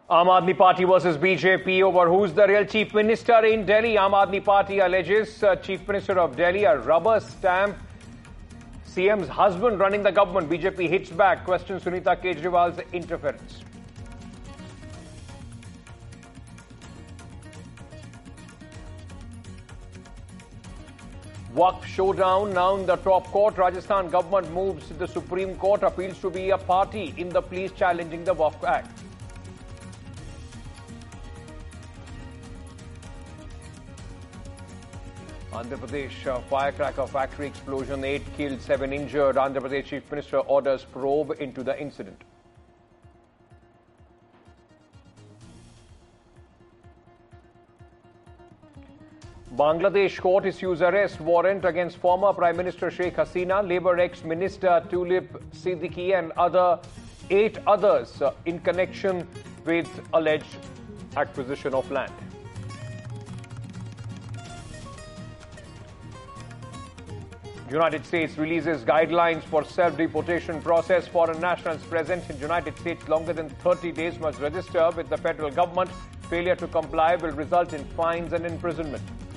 Aam Aadmi Party versus BJP over who's the real Chief Minister in Delhi. Aam Aadmi Party alleges Chief Minister of Delhi a rubber stamp. CM's husband running the government. BJP hits back, questions Sunita Kejriwal's interference. Waqf showdown now in the top court. Rajasthan government moves to the Supreme Court, appeals to be a party in the pleas challenging the Waqf Act. Andhra Pradesh firecracker factory explosion, 8 killed, 7 injured. Andhra Pradesh Chief Minister orders probe into the incident. Bangladesh court issues arrest warrant against former Prime Minister Sheikh Hasina, Labour ex-minister Tulip Siddiqui and 8 others in connection with alleged acquisition of land. United States releases guidelines for self-deportation process. Foreign nationals present in United States longer than 30 days must register with the federal government. Failure to comply will result in fines and imprisonment.